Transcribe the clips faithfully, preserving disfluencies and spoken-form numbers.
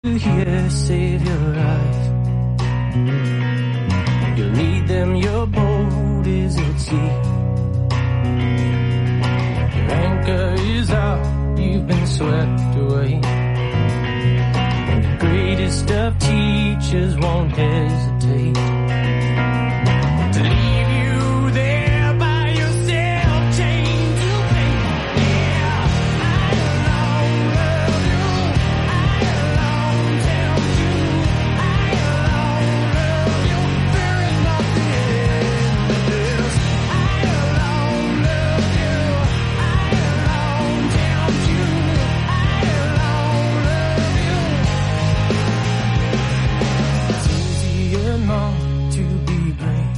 to hear, save your eyes. You need them, your boat is at sea. Your anchor is out, you've been swept away. And the greatest of teachers won't hesitate to leave you there by yourself, chained to fate. Yeah, I alone love you. I alone tempt you. I alone love you. There is nothing in this. I alone love you. I alone tempt you. I alone love you. It's easier not to be brave.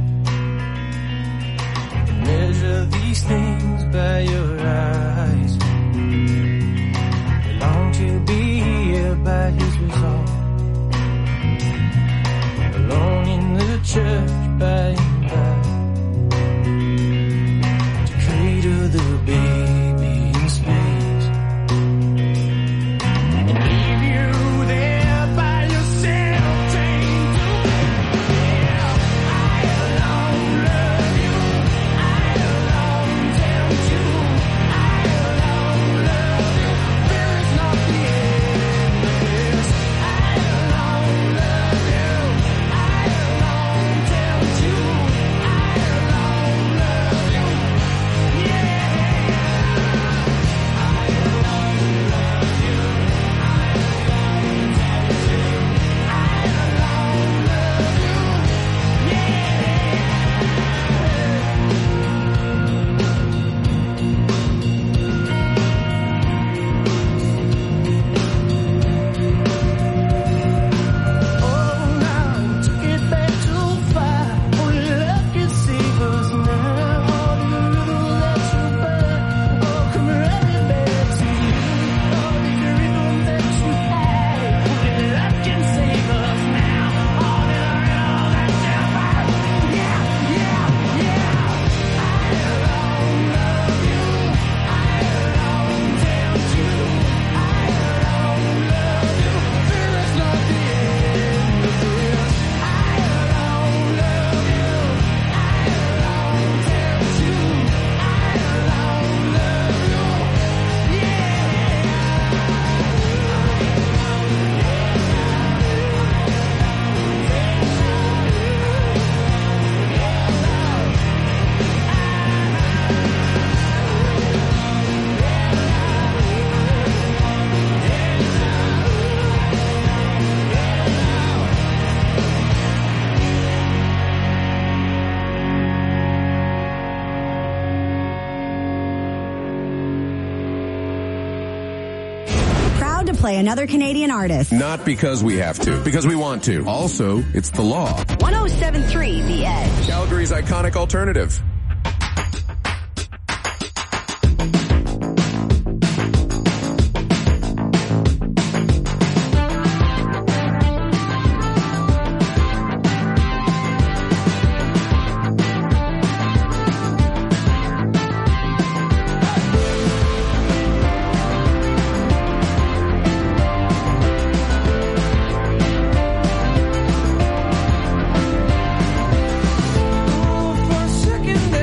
Measure these things by your eyes. You long to be here by his resolve. Alone in the church by and by. To cradle the baby in space. And leave you there by yourself, chained to fate. Yeah, I alone love you. I alone tempt you. I alone love you. There is nothing in this. I alone love you. I alone tempt you. I alone love you. Yeah. I alone love you. I alone tempt you. I alone love you. Yeah. Oh, now took it back too far. Only love can save us now. All the little that you bear, oh, come running back to you. All the rhythm that you had, only love can save us now. All the rhythm that you had, yeah, yeah, yeah. I alone love you. I alone tempt you. I alone love you. There is nothing in this. I alone love you. I alone tempt you. I alone love you. Yeah. Proud to play another Canadian artist. Not because we have to, because we want to. Also, it's the law. one oh seven point three The Edge. Calgary's iconic alternative. For a second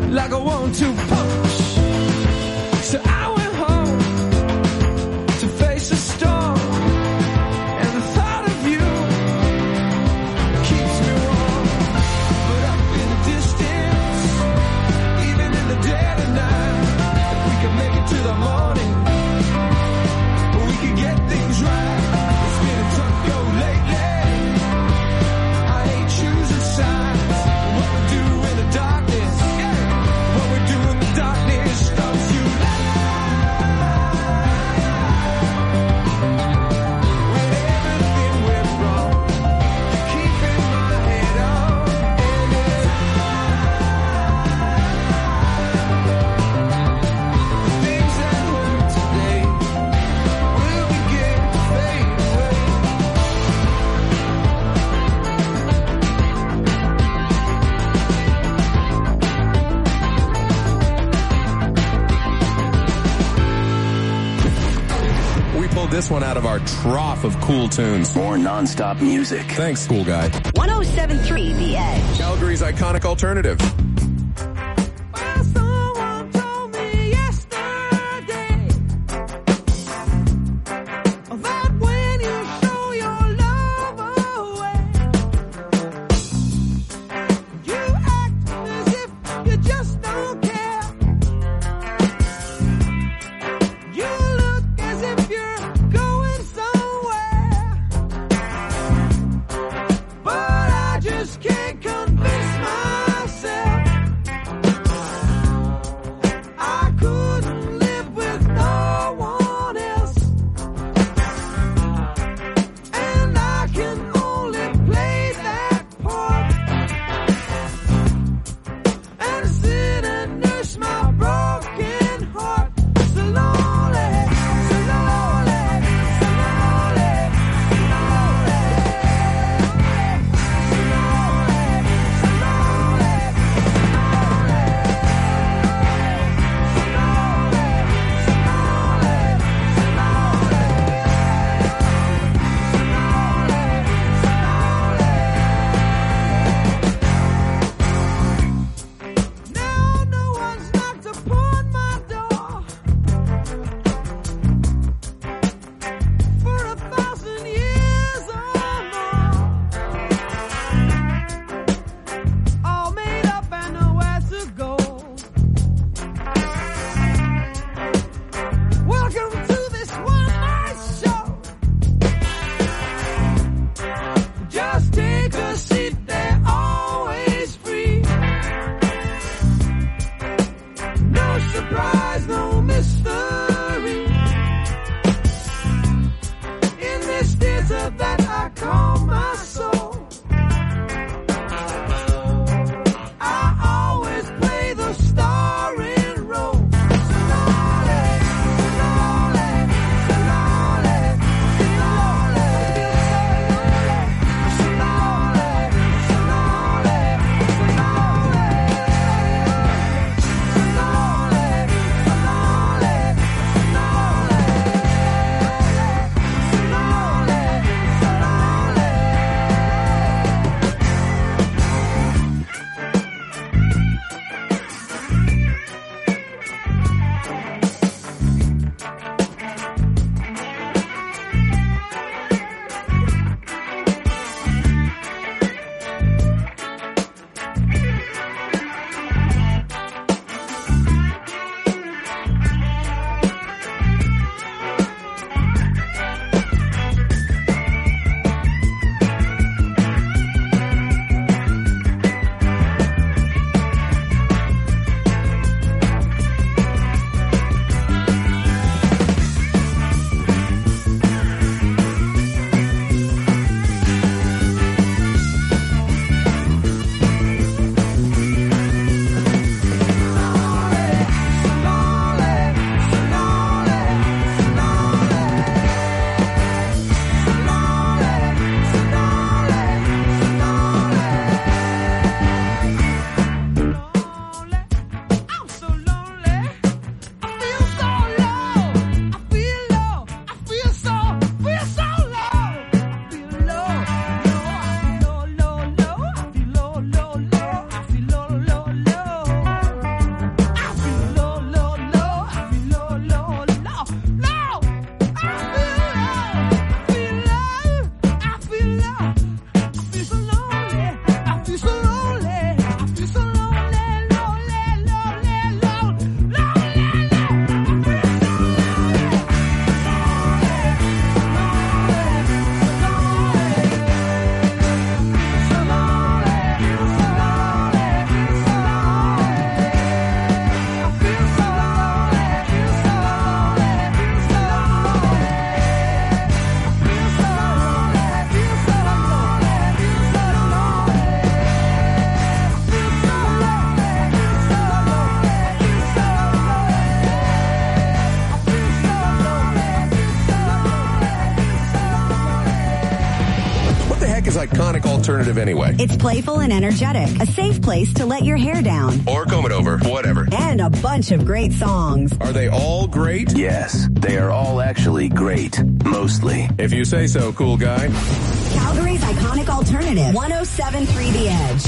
like a one-two punch. So I went home to face a storm, and the thought of you keeps me warm. But up in the distance, even in the dead of night, if we could make it to the morning, we could get things right. It's been a tough go lately. I ain't choosing sides. What we do in the darkness, yeah. What we do in the darkness, don't you lie. When everything went wrong, you're keeping my head on. And it's the things that hurt today will begin to fade away. We pulled this one out of our trough of cool tunes. More non-stop music. Thanks, school guy. one oh seven point three The Edge. Calgary's iconic alternative. Well, someone told me yesterday that when you show your love away, you act as if you just don't care. You look as if you're going somewhere, but I just can't convince myself alternative anyway. It's playful and energetic, a safe place to let your hair down. Or comb it over, whatever. And a bunch of great songs. Are they all great? Yes, they are all actually great. Mostly. If you say so, cool guy. Calgary's iconic alternative, one oh seven point three The Edge.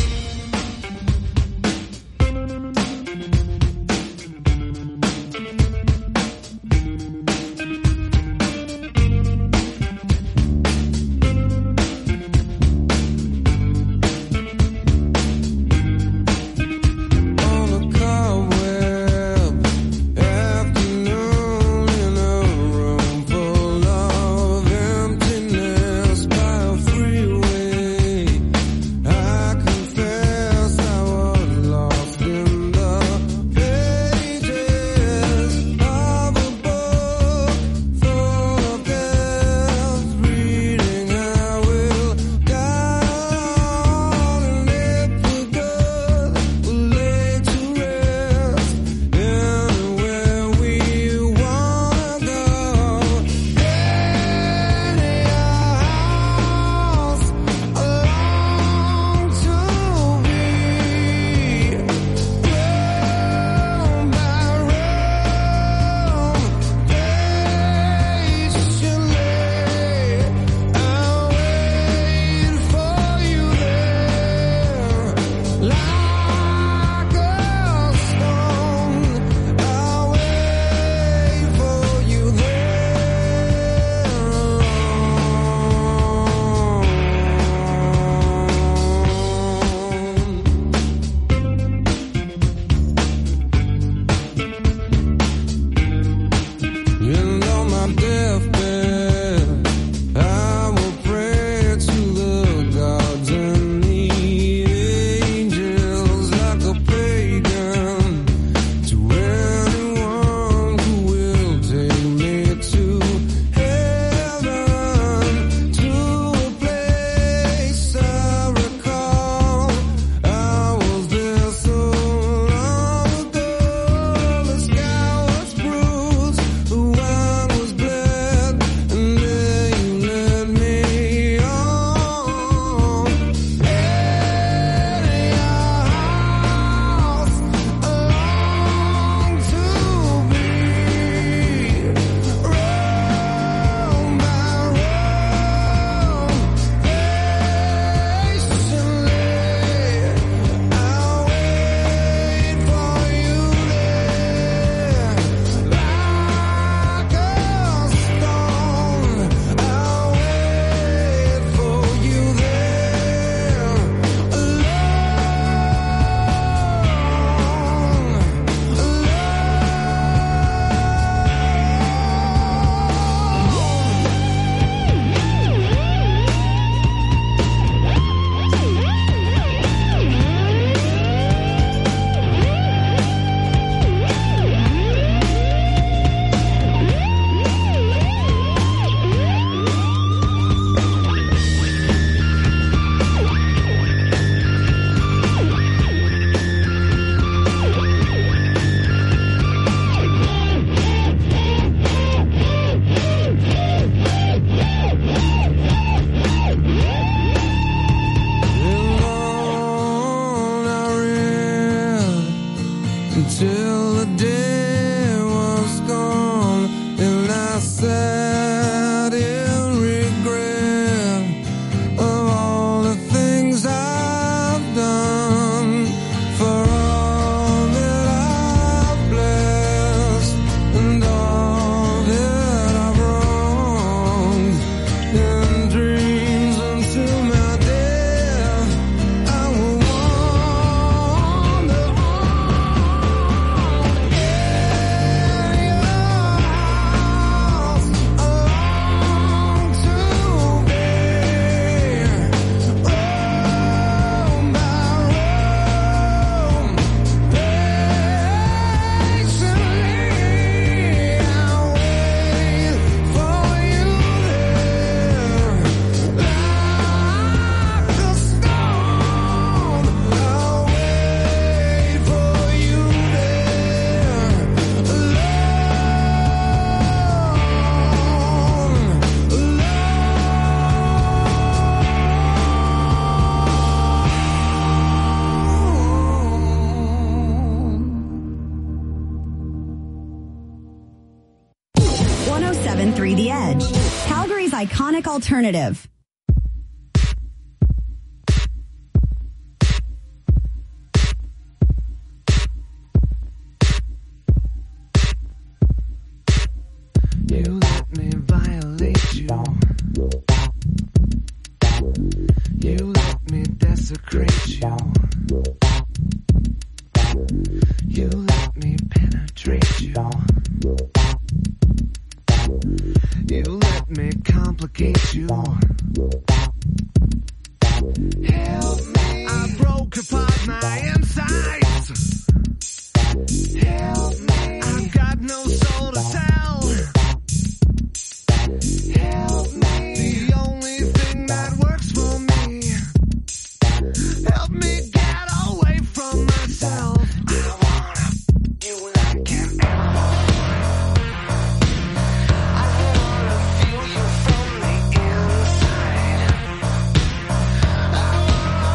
Till the day was gone and I sat in regret of all the things I've done, for all that I've blessed and all that I've wronged, and dreams until my death I will wander on. Edge, Calgary's iconic alternative. You let me violate you. You let me desecrate you. You let me penetrate you. You let me complicate you. Help me. I broke apart my insides. Help me. I've got no soul to tell. Help me. The only thing that works for me. Help me get away from myself. I wanna you like an animal. I wanna feel you from the inside. I wanna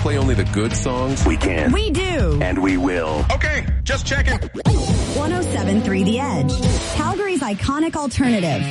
play only the good songs? We can. We do. And we will. Okay, just checking. one oh seven point three The Edge, Calgary's iconic alternative.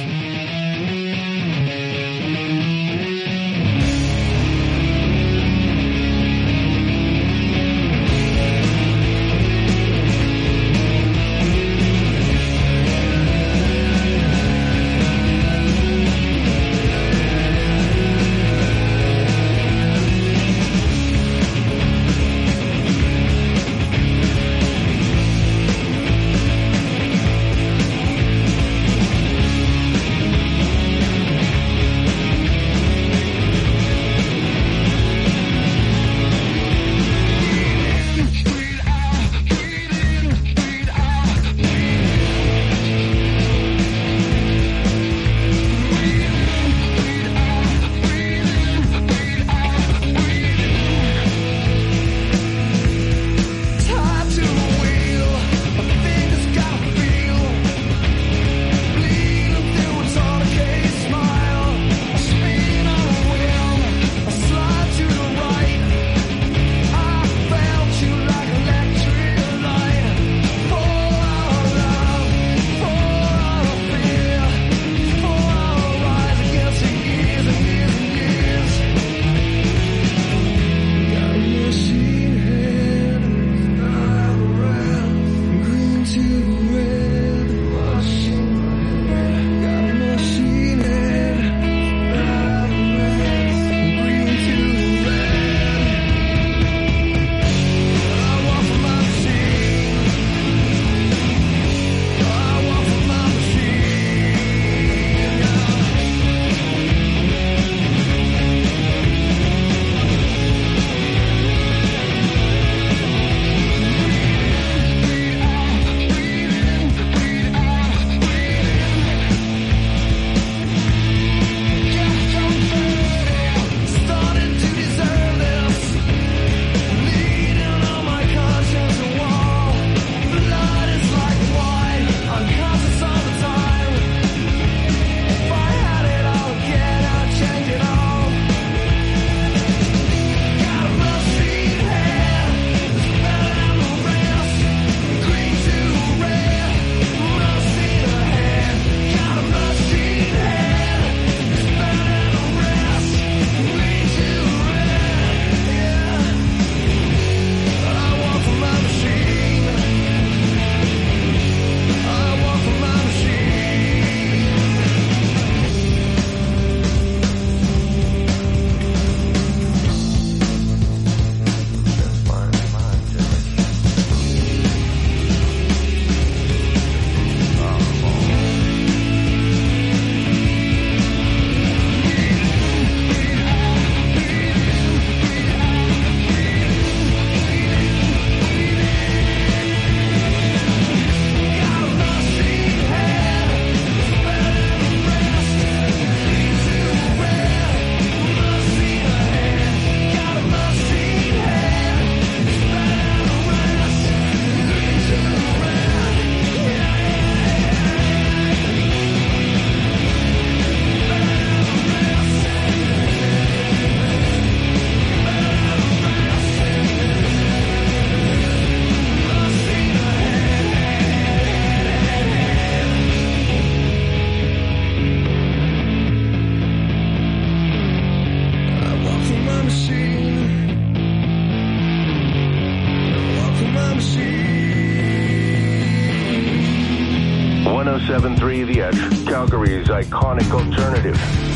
one oh seven point three The Edge, Calgary's iconic alternative.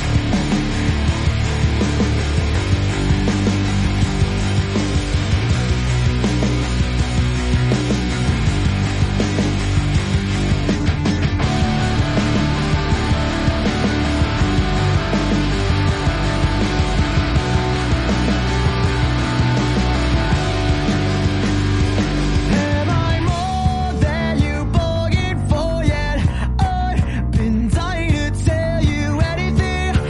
Am I more than you bargained for yet? I've been dying to tell you anything.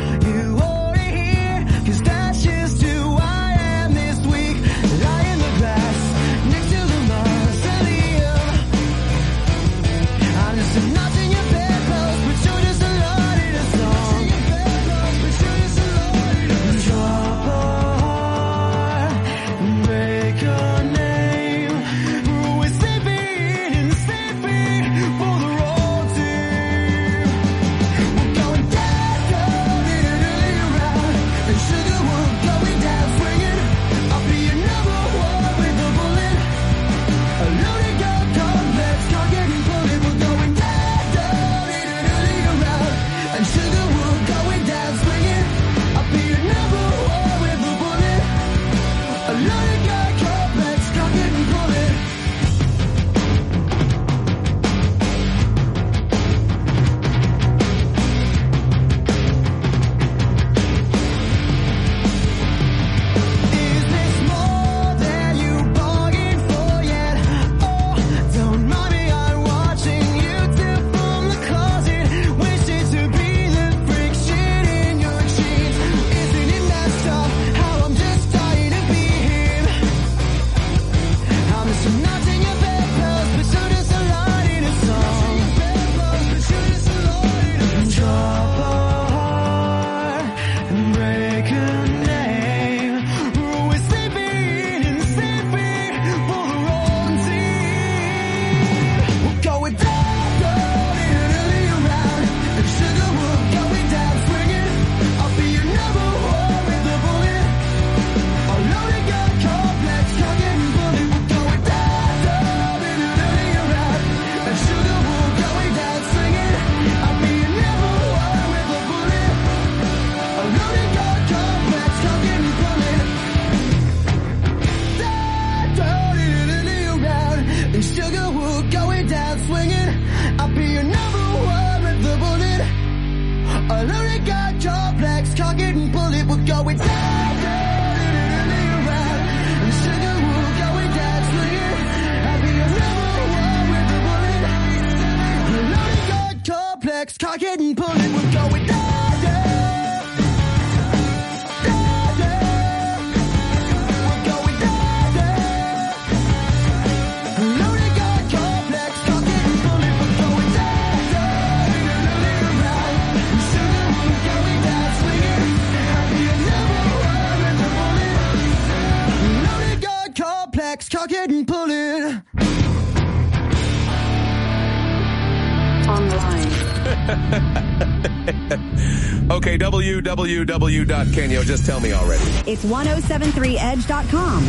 going down swinging. I'll be your number one with the bullet. A loaded gun, complex, cock it and bullet. We're going down, down, and around. And sugar, we're going down swinging. I'll be your number one with the bullet. A loaded gun, complex, cock it and bullet. We're going down. Cock it and pull it. Online. Okay, w w w dot kenyo. Just tell me already. It's ten seventy-three edge dot com.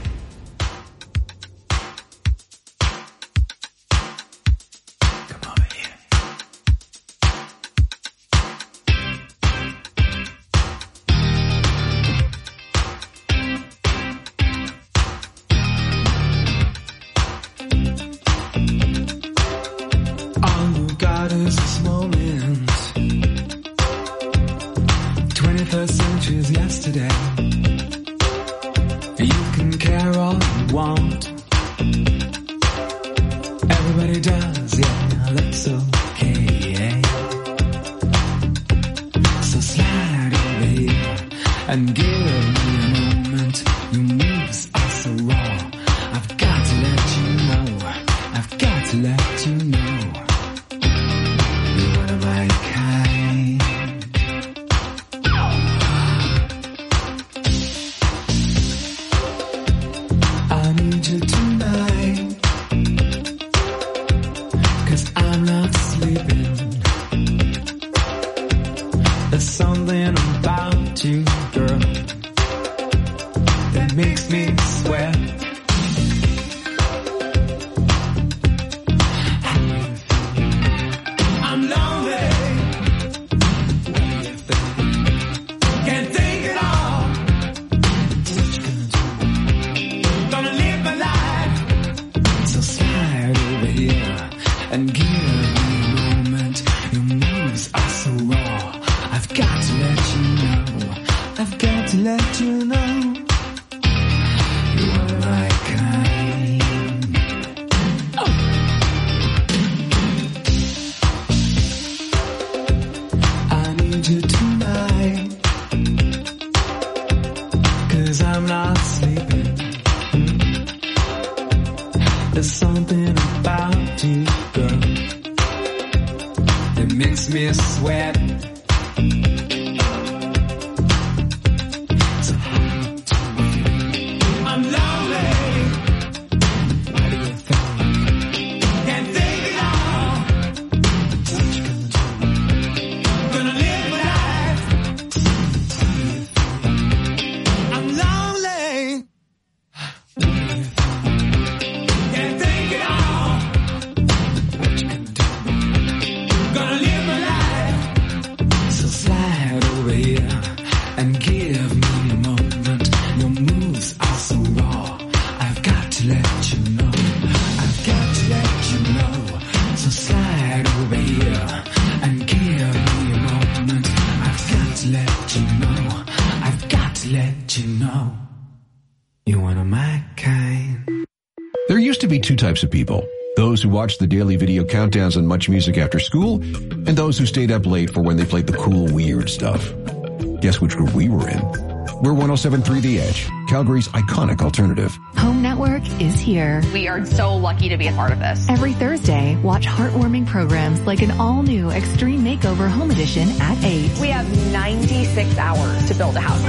Two types of people. Those who watch the daily video countdowns and Much Music after school, and those who stayed up late for when they played the cool, weird stuff. Guess which group we were in? We're ten seventy-three The Edge, Calgary's iconic alternative. Home Network is here. We are so lucky to be a part of this. Every Thursday, watch heartwarming programs like an all-new Extreme Makeover Home Edition at eight. We have ninety-six hours to build a house.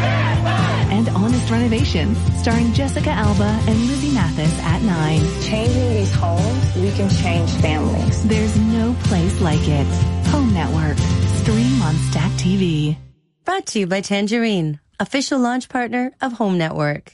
And Honest Renovations, starring Jessica Alba and Lizzie Mathis at nine. Changing these homes, we can change families. There's no place like it. Home Network. Stream on Stack T V. Brought to you by Tangerine, official launch partner of Home Network.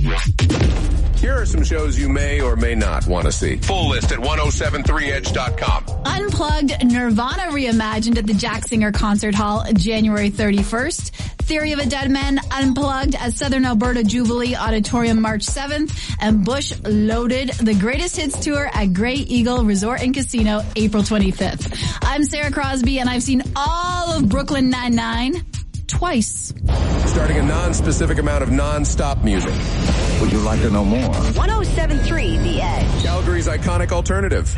Here are some shows you may or may not want to see. Full list at ten seventy-three edge dot com. Unplugged, Nirvana reimagined at the Jack Singer Concert Hall January thirty-first. Theory of a Dead Man Unplugged at Southern Alberta Jubilee Auditorium March seventh. And Bush Loaded, the Greatest Hits Tour at Grey Eagle Resort and Casino, April twenty-fifth. I'm Sarah Crosby, and I've seen all of Brooklyn Nine-Nine twice. Starting a non-specific amount of non-stop music. Would you like to know more? one oh seven point three The Edge. Calgary's iconic alternative.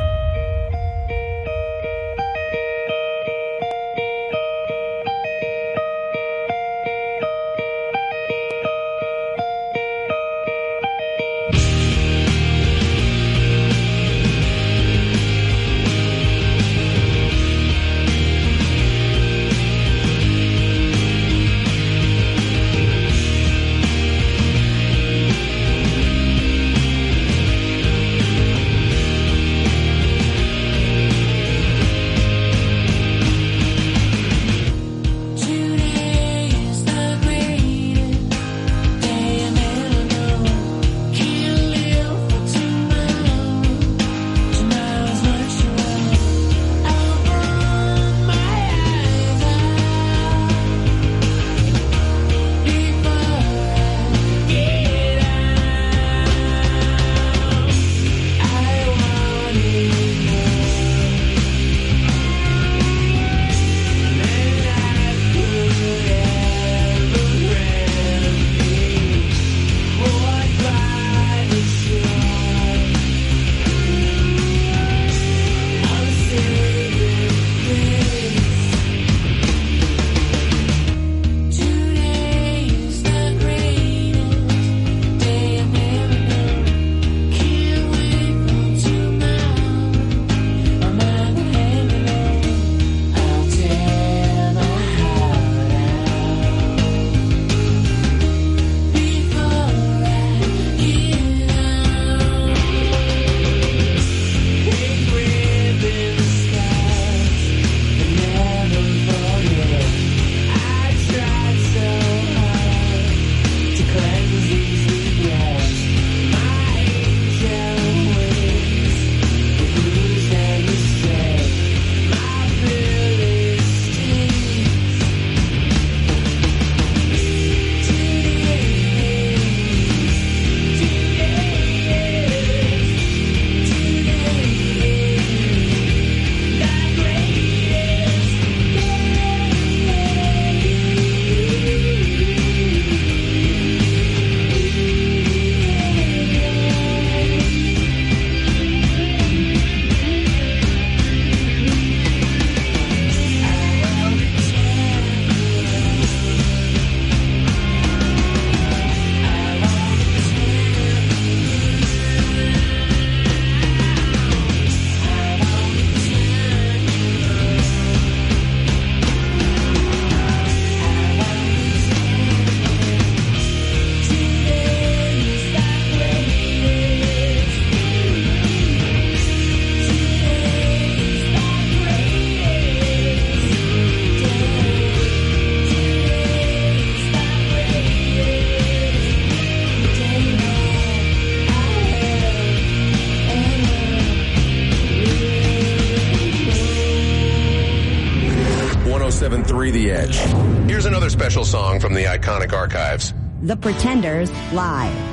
one oh seven point three The Edge. Here's another special song from the iconic archives. The Pretenders Live.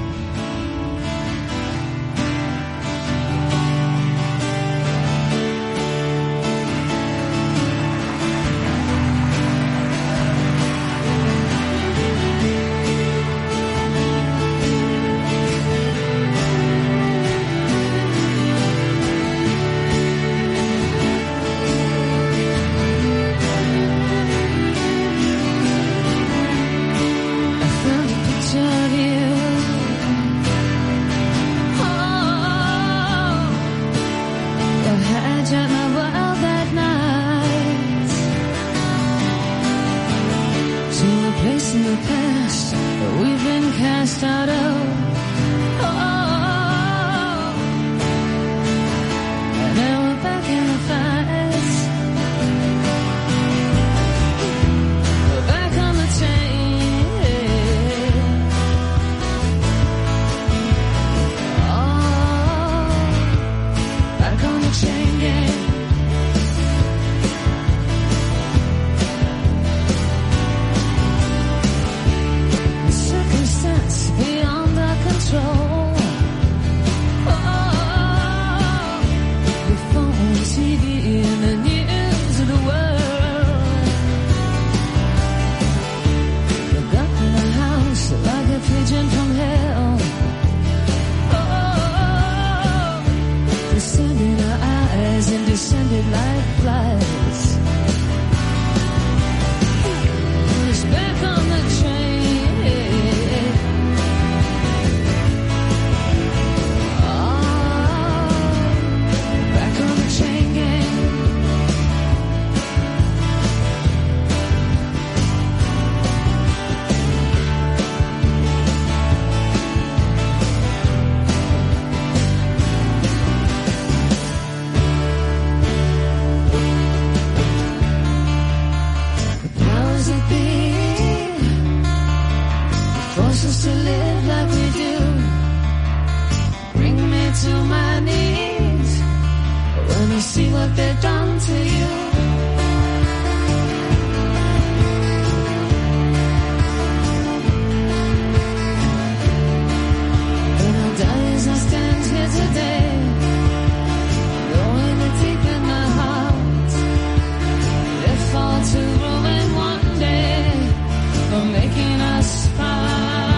descended like flies. Push back on the train. Oh, back on the chain gang. To live like we do, bring me to my knees when I see what they've done to you. When I die as I stand here today, knowing it deep in my heart, if all to ruin one day for making us part.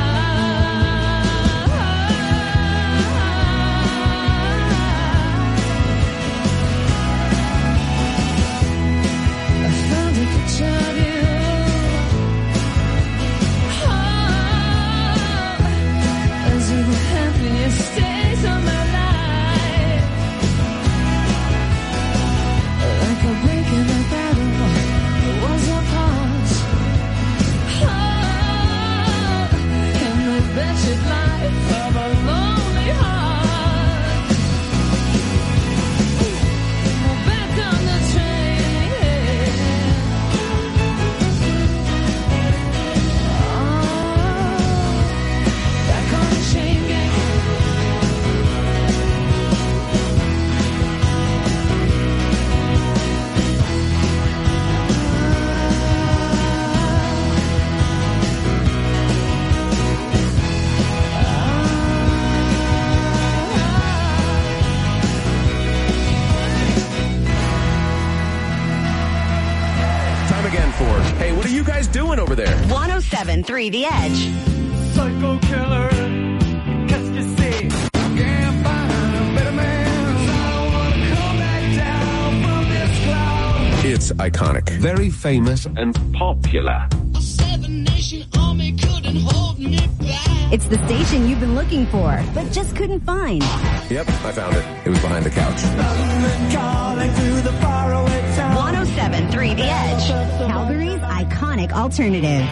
Stays of my life, like a break in the battle, it was a pause. Oh, in the wretched life of a lonely heart. We're back on the train. Oh, back on the chain gang. Hey, what are you guys doing over there? one oh seven point three The Edge. Psycho killer, qu'est-ce que c'est? Can't find a better man. I don't wanna come back down from this cloud. It's iconic. Very famous and popular. A seven nation army couldn't hold me back. It's the station you've been looking for, but just couldn't find. Yep, I found it. It was behind the couch. one oh seven point three The Edge. Calgary's iconic alternative.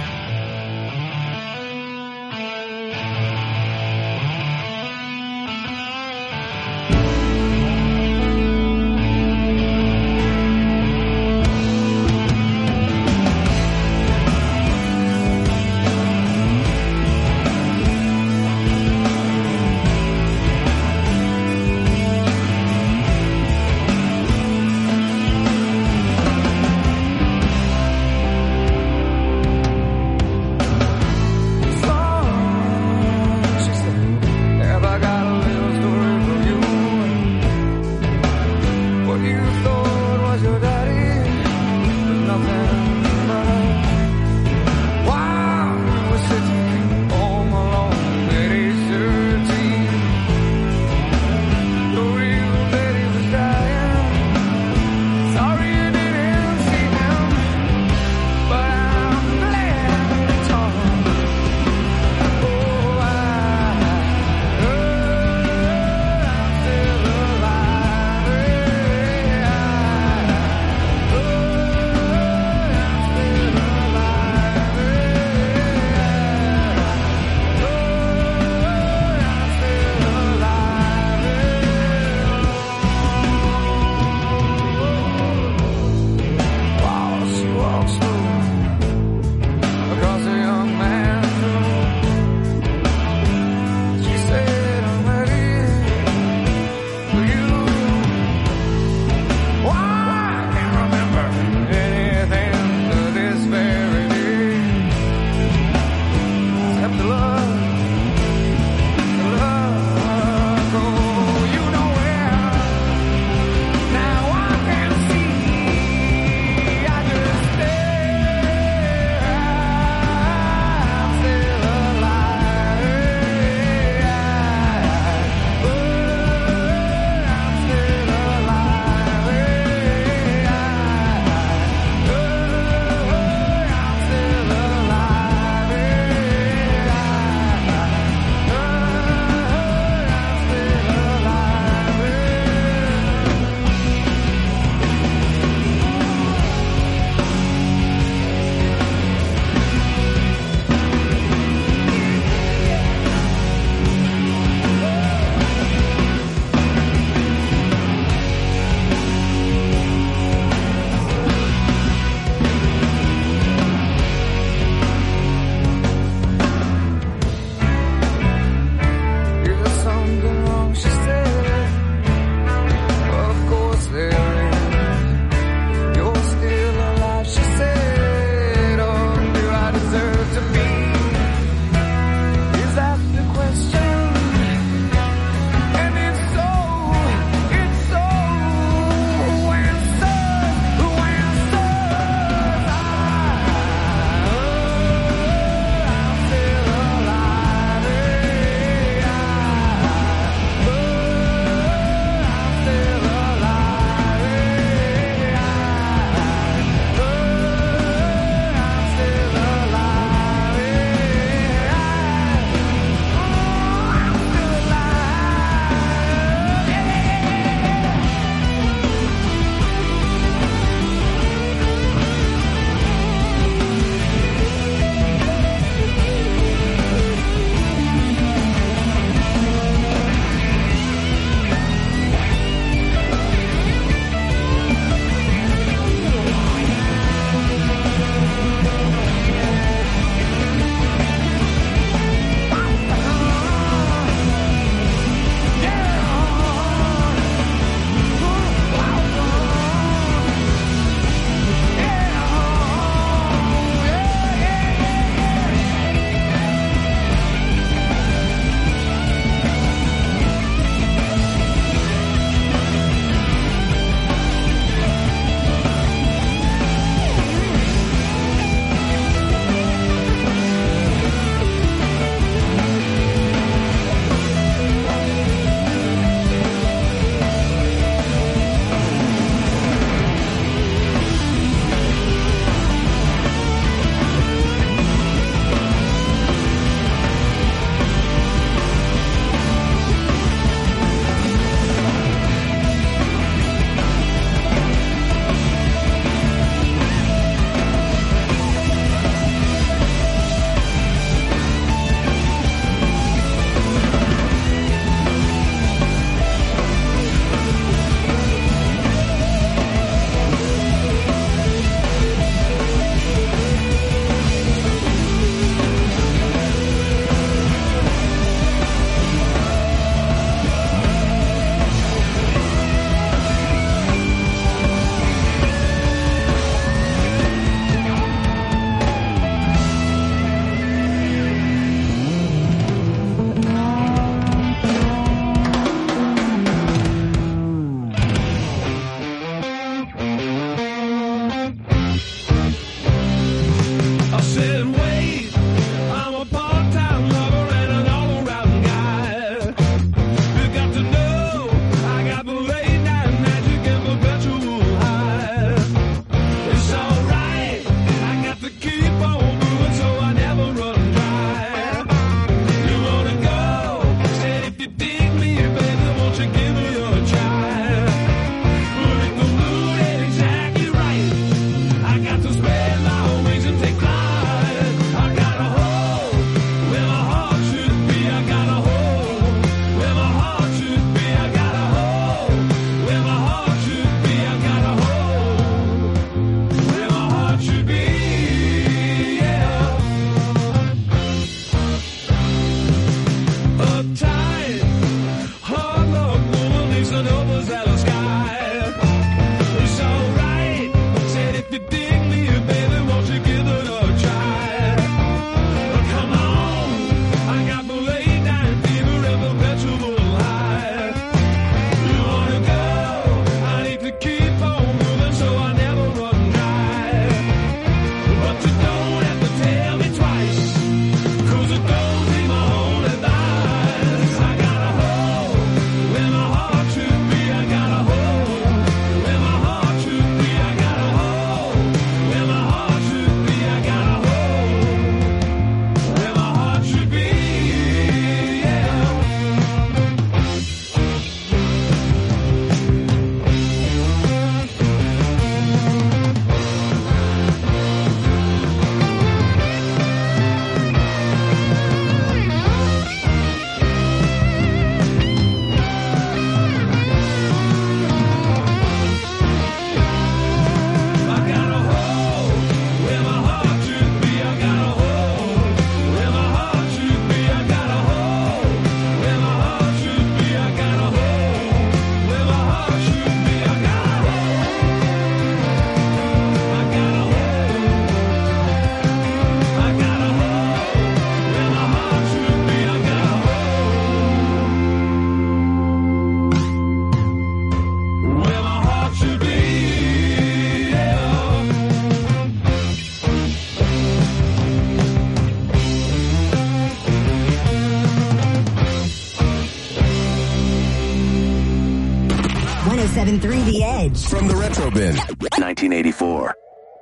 three The Edge. From the Retro Bin. nineteen eighty-four.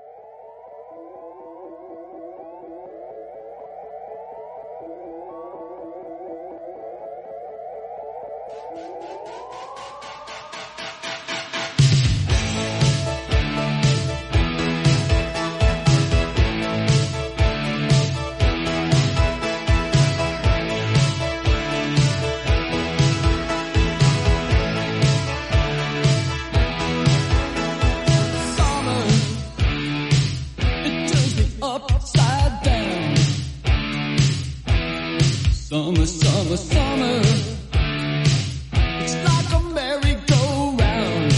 Summer, summer, summer. It's like a merry-go-round.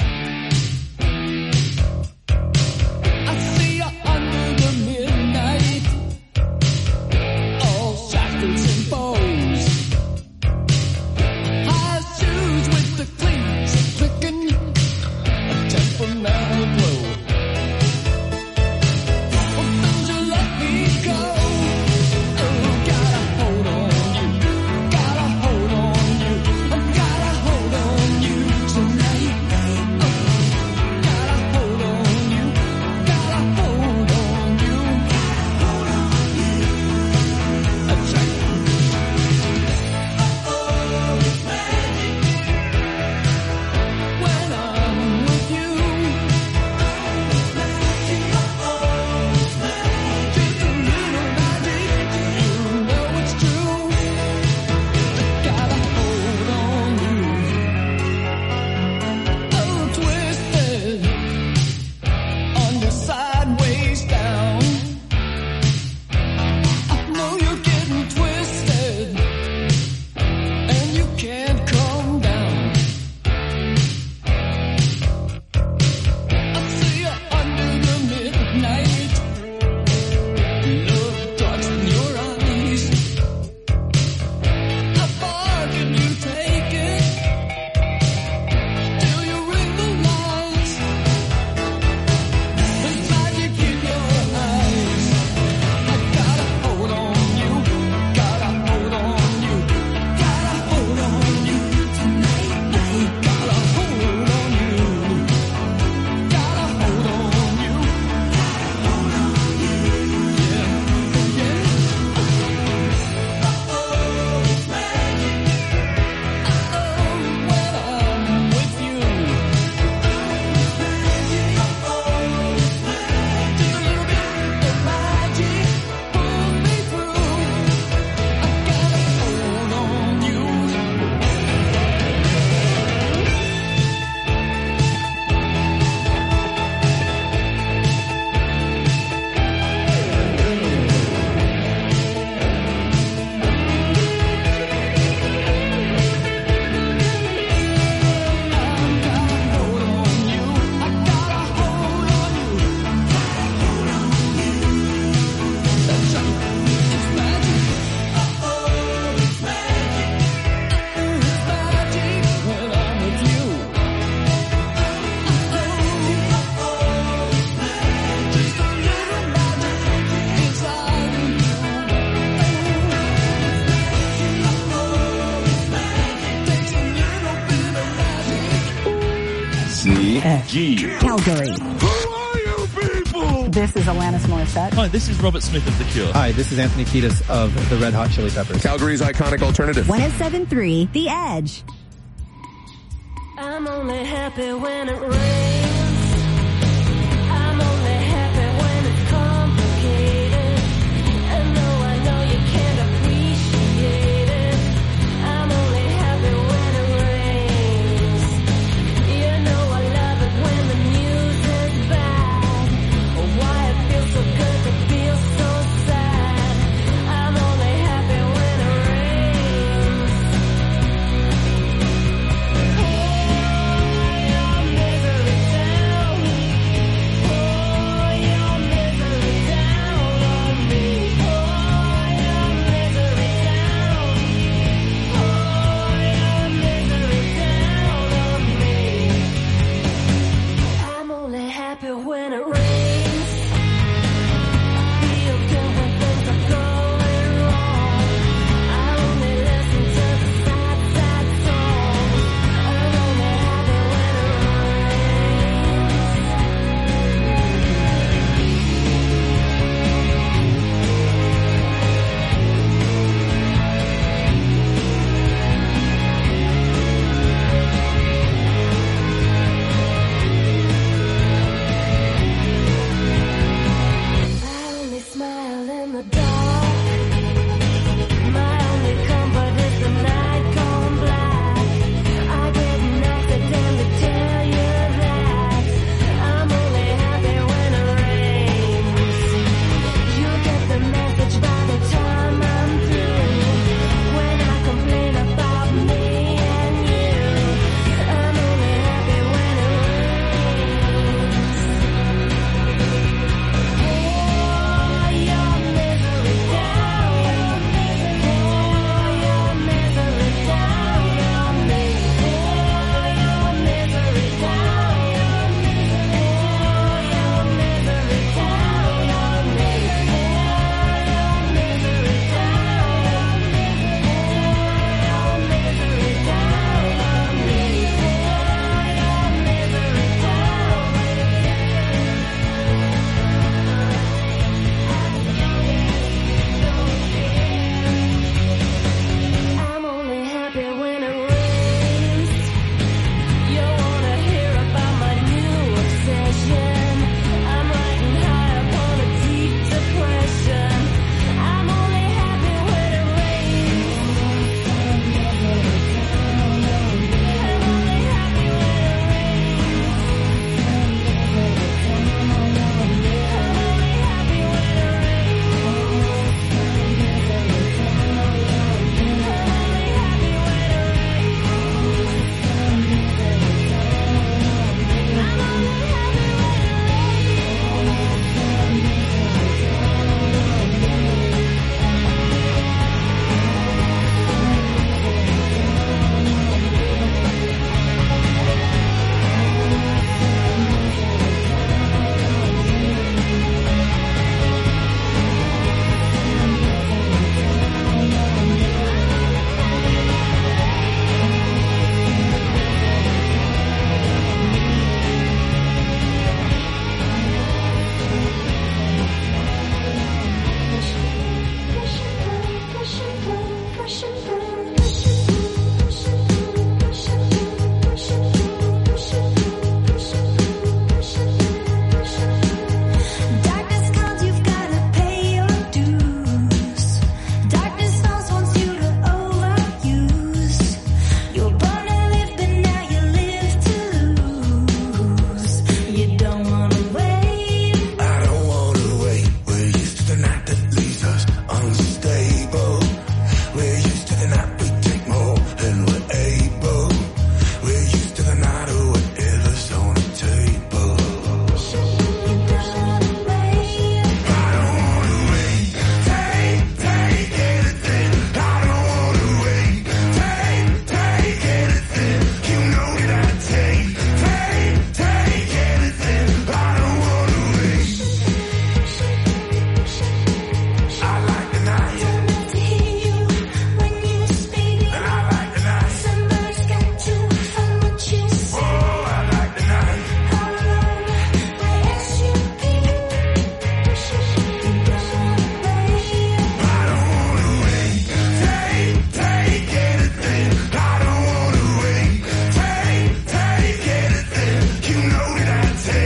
I see you under the midnight, all shackles and bows. High shoes with the cleats clicking, a temperamental glow. Well, don't you let me go. G. Calgary. Who are you people? This is Alanis Morissette. Hi, this is Robert Smith of The Cure. Hi, this is Anthony Kiedis of the Red Hot Chili Peppers. Calgary's iconic alternative. one oh seven point three The Edge. I'm only happy when it rains.